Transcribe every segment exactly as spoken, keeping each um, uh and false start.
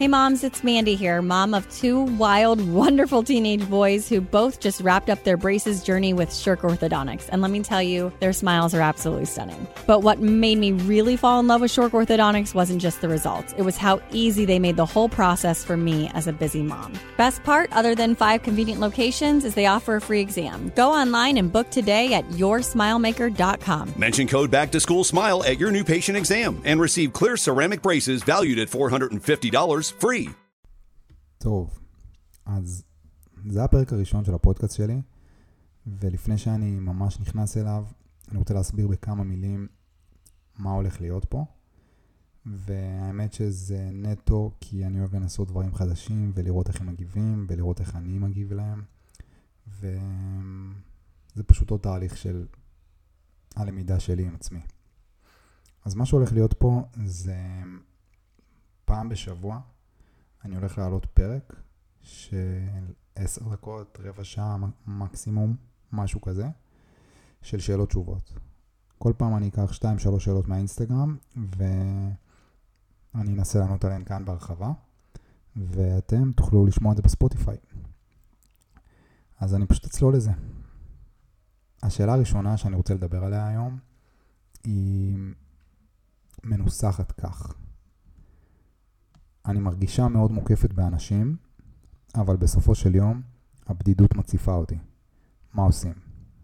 Hey moms, it's Mandy here, mom of two wild, wonderful teenage boys who both just wrapped up their braces journey with Shirk Orthodontics. And let me tell you, their smiles are absolutely stunning. But what made me really fall in love with Shirk Orthodontics wasn't just the results. It was how easy they made the whole process for me as a busy mom. Best part, other than five convenient locations, is they offer a free exam. Go online and book today at your smile maker dot com. Mention code Back to School SMILE at your new patient exam and receive clear ceramic braces valued at four hundred fifty dollars free. טוב, אז זה הפרק הראשון של הפודקאסט שלי, ולפני שאני ממש נכנס אליו, אני רוצה להסביר בכמה מילים מה הולך להיות פה, והאמת שזה נטו כי אני אוהב לנסות דברים חדשים ולראות איך הם מגיבים ולראות איך אני מגיב להם, וזה פשוט עוד תהליך של הלמידה שלי עם עצמי. אז מה שהולך להיות פה זה פעם בשבוע אני הולך להעלות פרק של עשר דקות, רבע שעה מקסימום, משהו כזה, של שאלות תשובות. כל פעם אני אקח שתיים שלוש שאלות מהאינסטגרם, ואני אנסה לענות עליהן כאן בהרחבה, ואתם תוכלו לשמוע את זה בספוטיפיי. אז אני פשוט אצלול לזה. השאלה הראשונה שאני רוצה לדבר עליה היום, היא מנוסחת כך. אני מרגישה מאוד מוקפת באנשים, אבל בסופו של יום הבדידות מציפה אותי. מה עושים?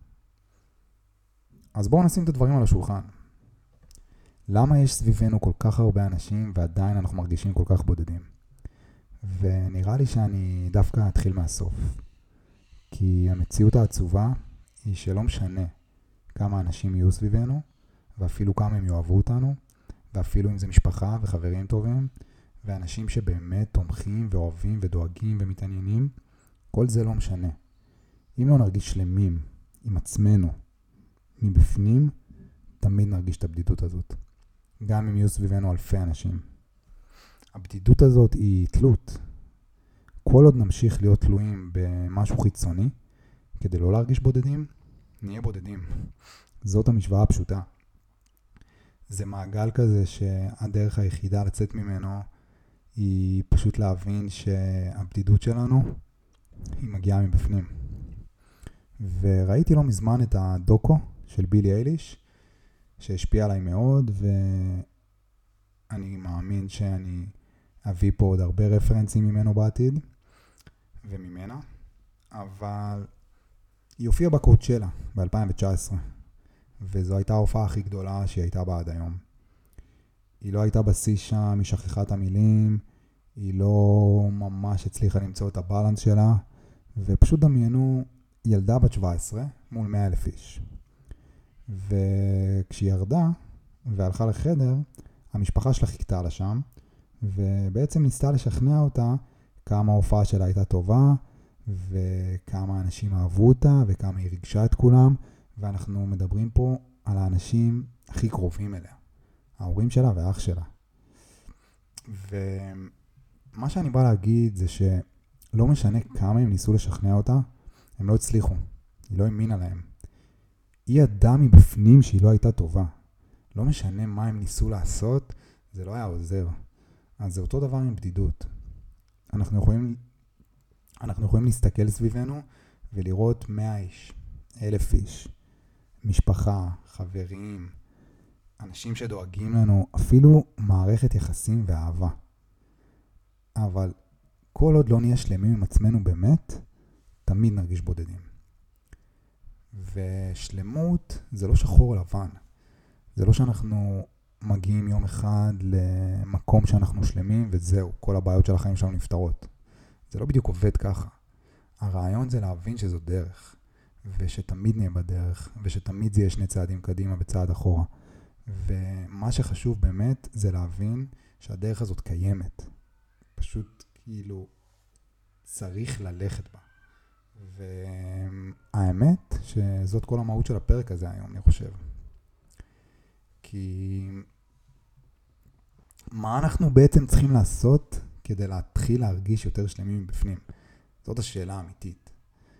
אז בואו נשים את הדברים על השולחן. למה יש סביבנו כל כך הרבה אנשים ועדיין אנחנו מרגישים כל כך בודדים? ונראה לי שאני דווקא אתחיל מהסוף. כי המציאות העצובה היא שלא משנה כמה אנשים יהיו סביבנו, ואפילו כמה הם יאהבו אותנו, ואפילו אם זה משפחה וחברים טובים, ואנשים שבאמת תומכים ואוהבים ודואגים ומתעניינים, כל זה לא משנה. אם לא נרגיש שלמים עם עצמנו מבפנים, תמיד נרגיש את הבדידות הזאת. גם אם יהיו סביבנו אלפי אנשים. הבדידות הזאת היא תלות. כל עוד נמשיך להיות תלויים במשהו חיצוני, כדי לא להרגיש בודדים, נהיה בודדים. זאת המשוואה הפשוטה. זה מעגל כזה שהדרך היחידה לצאת ממנו היא פשוט להבין שהבדידות שלנו היא מגיעה מבפנים. וראיתי לא מזמן את הדוקו של בילי אייליש, שהשפיע עליי מאוד, ואני מאמין שאני אביא פה עוד הרבה רפרנסים ממנו בעתיד, וממנה. אבל היא הופיעה בקואוצ'לה ב-אלפיים תשע עשרה, וזו הייתה ההופעה הכי גדולה שהיא הייתה בה עד היום. היא לא הייתה בשיא שם, היא שכחה את המילים, היא לא ממש הצליחה למצוא את הבלנס שלה, ופשוט דמיינו ילדה בת שבע עשרה מול מאה אלף איש. וכשהיא ירדה והלכה לחדר, המשפחה שלה חיכתה לה שם, ובעצם ניסתה לשכנע אותה כמה ההופעה שלה הייתה טובה, וכמה אנשים אהבו אותה, וכמה היא ריגשה את כולם, ואנחנו מדברים פה על האנשים הכי קרובים אליה. ההורים שלה והאח שלה. ומה שאני בא להגיד זה שלא משנה כמה הם ניסו לשכנע אותה, הם לא הצליחו. היא לא האמינה להם. היא ידעה מבפנים שהיא לא הייתה טובה. לא משנה מה הם ניסו לעשות, זה לא היה עוזר. אז זה אותו דבר עם בדידות. אנחנו יכולים, אנחנו יכולים להסתכל סביבנו ולראות מאה איש, אלף איש, משפחה, חברים, אנשים שדואגים לנו, אפילו מערכת יחסים ואהבה. אבל כל עוד לא נהיה שלמים עם עצמנו באמת, תמיד נרגיש בודדים. ושלמות זה לא שחור לבן. זה לא שאנחנו מגיעים יום אחד למקום שאנחנו שלמים וזהו, כל הבעיות של החיים שלנו נפתרות. זה לא בדיוק עובד ככה. הרעיון זה להבין שזו דרך, ושתמיד נהיה בדרך, ושתמיד זה יהיה שני צעדים קדימה וצעד אחורה. ומה שחשוב באמת זה להבין שהדרך הזאת קיימת. פשוט כאילו צריך ללכת בה. והאמת שזאת כל המהות של הפרק הזה היום, אני חושב. כי מה אנחנו בעצם צריכים לעשות כדי להתחיל להרגיש יותר שלמים מבפנים? זאת השאלה האמיתית.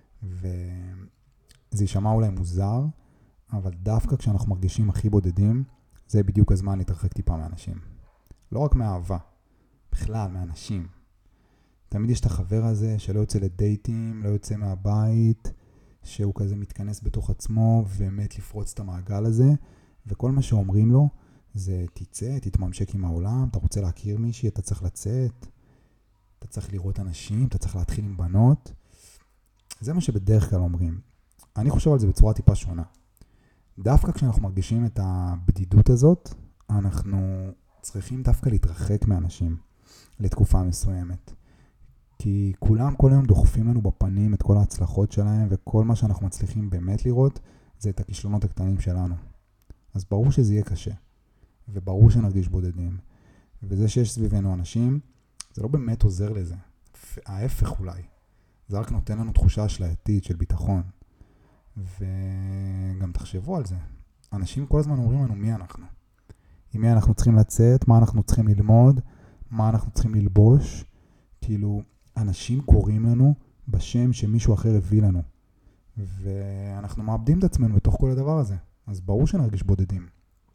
וזה יישמע אולי מוזר, אבל דווקא כשאנחנו מרגישים הכי בודדים, זה בדיוק הזמן להתרחק טיפה מאנשים. לא רק מהאהבה, בכלל, מאנשים. תמיד יש את החבר הזה שלא יוצא לדייטים, לא יוצא מהבית, שהוא כזה מתכנס בתוך עצמו ומת לפרוץ את המעגל הזה, וכל מה שאומרים לו זה תצא, תתממשק עם העולם, אתה רוצה להכיר מישהי, אתה צריך לצאת, אתה צריך לראות אנשים, אתה צריך להתחיל עם בנות. זה מה שבדרך כלל אומרים. אני חושב על זה בצורה טיפה שונה. דווקא כשאנחנו מרגישים את הבדידות הזאת, אנחנו צריכים דווקא להתרחק מאנשים לתקופה מסוימת. כי כולם כל היום דוחפים לנו בפנים את כל ההצלחות שלהם, וכל מה שאנחנו מצליחים באמת לראות, זה את הכישלונות הקטנים שלנו. אז ברור שזה יהיה קשה, וברור שנרגיש בודדים. וזה שיש סביבנו אנשים, זה לא באמת עוזר לזה. ההפך אולי. זה רק נותן לנו תחושה אשלייתית של ביטחון. וגם תחשבו על זה. אנשים כל הזמן אומרים לנו מי אנחנו. עם מי אנחנו צריכים לצאת, מה אנחנו צריכים ללמוד, מה אנחנו צריכים ללבוש. כאילו, אנשים קוראים לנו בשם שמישהו אחר הביא לנו. ואנחנו מאבדים את עצמנו בתוך כל הדבר הזה. אז ברור שנרגיש בודדים.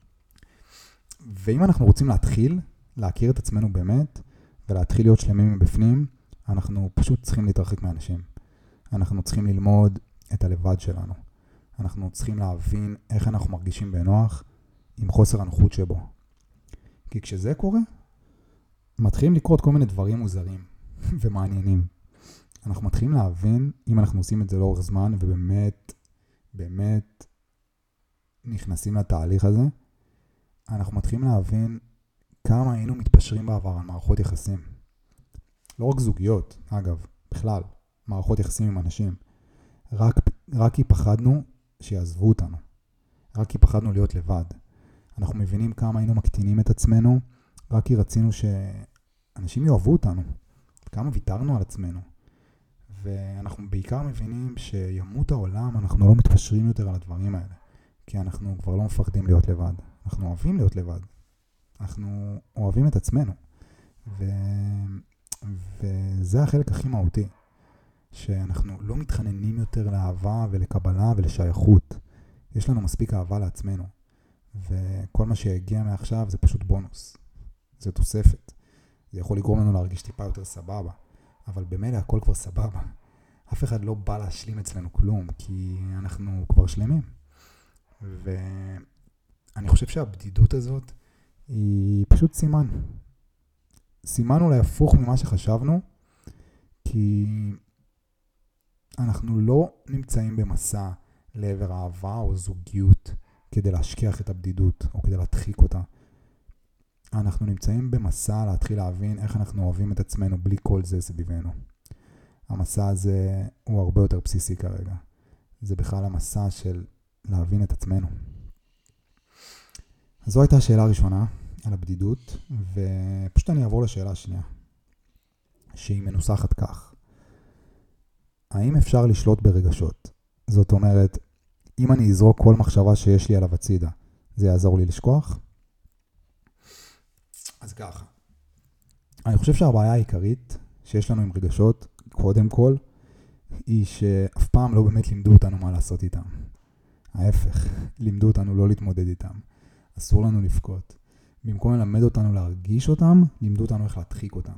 ואם אנחנו רוצים להתחיל, להכיר את עצמנו באמת, ולהתחיל להיות שלמים מבפנים, אנחנו פשוט צריכים להתרחק מאנשים. אנחנו צריכים ללמוד את הלבד שלנו. אנחנו צריכים להבין איך אנחנו מרגישים בנוח עם חוסר הנוחות שבו. כי כשזה קורה, מתחילים לקרות כל מיני דברים מוזרים ומעניינים. אנחנו מתחילים להבין, אם אנחנו עושים את זה לאורך זמן, ובאמת, באמת נכנסים לתהליך הזה, אנחנו מתחילים להבין כמה היינו מתפשרים בעבר על מערכות יחסים. לא רק זוגיות, אגב, בכלל, מערכות יחסים עם אנשים. רק, רק כי פחדנו שיעזבו אותנו. רק כי פחדנו להיות לבד. אנחנו מבינים כמה היינו מקטינים את עצמנו, רק כי רצינו שאנשים יאהבו אותנו. כמה ויתרנו על עצמנו. ואנחנו בעיקר מבינים שימות העולם, אנחנו לא מתפשרים יותר על הדברים האלה. כי אנחנו כבר לא מפחדים להיות לבד. אנחנו אוהבים להיות לבד. אנחנו אוהבים את עצמנו. ו... וזה החלק הכי מהותי. שאנחנו לא מתחננים יותר לאהבה ולקבלה ולשייכות. יש לנו מספיק אהבה לעצמנו. וכל מה שיגיע מעכשיו זה פשוט בונוס. זה תוספת. זה יכול לגרום לנו להרגיש טיפה יותר סבבה. אבל במילא הכל כבר סבבה. אף אחד לא בא להשלים אצלנו כלום, כי אנחנו כבר שלמים. ואני חושב שהבדידות הזאת היא פשוט סימן. סימן אולי הפוך ממה שחשבנו, כי אנחנו לא נמצאים במסע לעבר אהבה או זוגיות כדי להשכיח את הבדידות או כדי להדחיק אותה. אנחנו נמצאים במסע להתחיל להבין איך אנחנו אוהבים את עצמנו בלי כל זה סביבנו. המסע הזה הוא הרבה יותר בסיסי כרגע. זה בכלל המסע של להבין את עצמנו. אז זו הייתה השאלה הראשונה על הבדידות, ופשוט אני אעבור לשאלה השנייה, שהיא מנוסחת כך. האם אפשר לשלוט ברגשות? זאת אומרת, אם אני אזרוק כל מחשבה שיש לי עליו הצידה, זה יעזור לי לשכוח? אז ככה. אני חושב שהבעיה העיקרית שיש לנו עם רגשות, קודם כל, היא שאף פעם לא באמת לימדו אותנו מה לעשות איתם. ההפך, לימדו אותנו לא להתמודד איתם. אסור לנו לבכות. במקום ללמד אותנו להרגיש אותם, לימדו אותנו איך להדחיק אותם.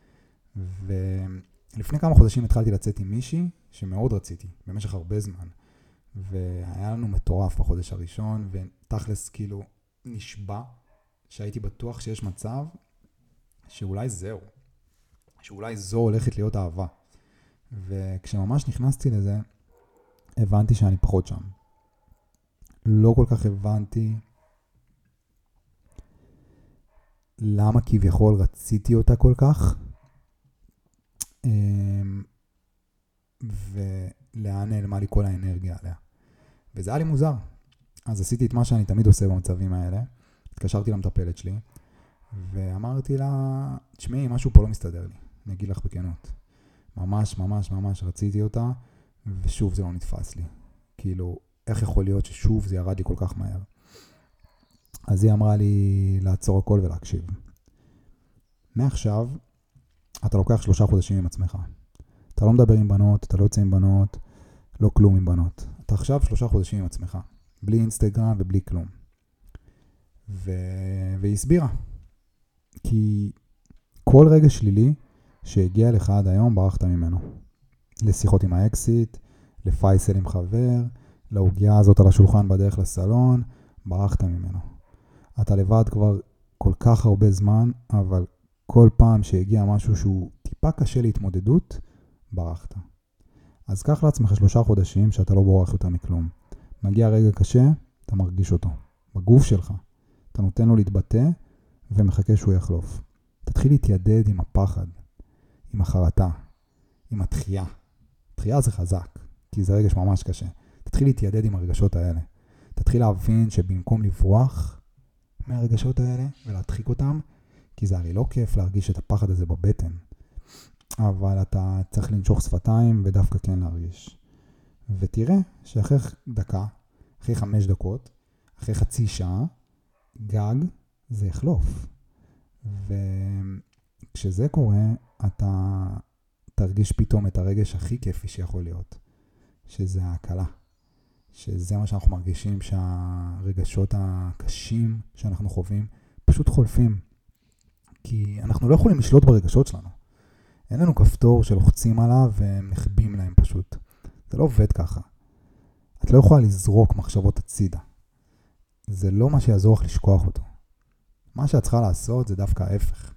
ולפני כמה חודשים התחלתי לצאת עם מישהי שמאוד רציתי, במשך הרבה זמן. והיה לנו מטורף בחודש הראשון, ותכלס כאילו נשבע שהייתי בטוח שיש מצב שאולי זהו. שאולי זו הולכת להיות אהבה. וכשממש נכנסתי לזה, הבנתי שאני פחות שם. לא כל כך הבנתי למה כביכול רציתי אותה כל כך, ולאן נעלמה לי כל האנרגיה עליה. וזה היה לי מוזר. אז עשיתי את מה שאני תמיד עושה במצבים האלה. התקשרתי למטפלת שלי, ואמרתי לה, תשמעי, משהו פה לא מסתדר לי. אני אגיד לך בכנות. ממש, ממש, ממש רציתי אותה, ושוב זה לא נתפס לי. כאילו, איך יכול להיות ששוב זה ירד לי כל כך מהר? אז היא אמרה לי לעצור הכל ולהקשיב. מעכשיו, אתה לוקח שלושה חודשים עם עצמך. אתה לא מדבר עם בנות, אתה לא יוצא עם בנות, לא כלום עם בנות. אתה עכשיו שלושה חודשים עם עצמך. בלי אינסטגרם ובלי כלום. ו... והיא הסבירה. כי כל רגע שלילי שהגיע לך עד היום, ברחת ממנו. לשיחות עם האקסיט, לפייסל עם חבר, להוגיה הזאת על השולחן בדרך לסלון, ברחת ממנו. אתה לבד כבר כל כך הרבה זמן, אבל כל פעם שהגיע משהו שהוא טיפה קשה להתמודדות, ברחת. אז קח לעצמך שלושה חודשים שאתה לא בורח יותר מכלום. מגיע רגע קשה, אתה מרגיש אותו. בגוף שלך. אתה נותן לו להתבטא ומחכה שהוא יחלוף. תתחיל להתיידד עם הפחד, עם החרטה, עם התחייה. תחייה זה חזק, כי זה רגש ממש קשה. תתחיל להתיידד עם הרגשות האלה. תתחיל להבין שבמקום לברוח מהרגשות האלה ולהדחיק אותם, כי זה הרי לא כיף להרגיש את הפחד הזה בבטן. אבל אתה צריך לנשוך שפתיים ודווקא כן להרגיש. ותראה שאחרי דקה, אחרי חמש דקות, אחרי חצי שעה, גג זה יחלוף. וכשזה קורה, אתה תרגיש פתאום את הרגש הכי כיפי שיכול להיות. שזה ההקלה. שזה מה שאנחנו מרגישים, שהרגשות הקשים שאנחנו חווים פשוט חולפים. כי אנחנו לא יכולים לשלוט ברגשות שלנו. אין לנו כפתור שלוחצים עליו ונחבים להם פשוט. זה לא עובד ככה. את לא יכולה לזרוק מחשבות הצידה. זה לא מה שיעזור לך לשכוח אותו. מה שאת צריכה לעשות זה דווקא ההפך.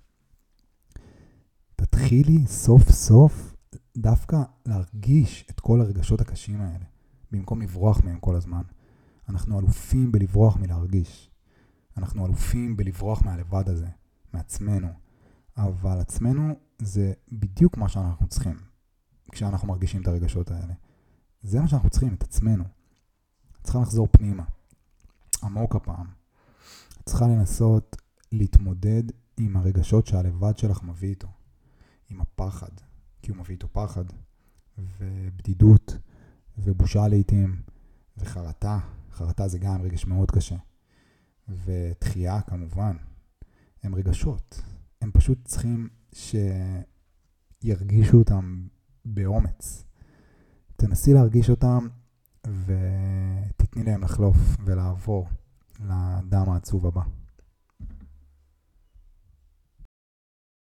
תתחילי סוף סוף דווקא להרגיש את כל הרגשות הקשים האלה, במקום לברוח מהם כל הזמן. אנחנו אלופים בלברוח מלהרגיש. אנחנו אלופים בלברוח מהלבד הזה, מעצמנו. אבל עצמנו זה בדיוק מה שאנחנו צריכים, כשאנחנו מרגישים את הרגשות האלה. זה מה שאנחנו צריכים, את עצמנו. צריכה לחזור פנימה, עמוק הפעם. צריכה לנסות להתמודד עם הרגשות שהלבד שלך מביא איתו. עם הפחד, כי הוא מביא איתו פחד, ובדידות, ובושה לעתים, וחרטה. חרטה זה גם רגש מאוד קשה. ותחייה כמובן. הם רגשות. הם פשוט צריכים שירגישו אותם באומץ. תנסי להרגיש אותם ותתני להם לחלוף ולעבור לדם העצוב הבא.